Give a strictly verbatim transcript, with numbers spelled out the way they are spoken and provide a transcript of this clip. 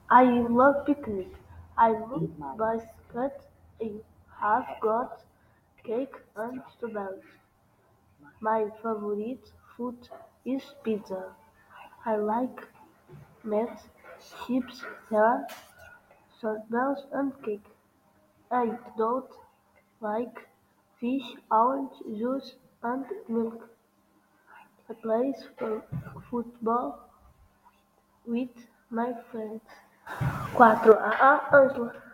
I love picnic. I love basket. I have got cake and strawberries. My favorite food is pizza. I like meat, chips, salad, strawberries and cake. I don't like fish, orange juice and milk. I play football with my friends. Quatro a Ângela.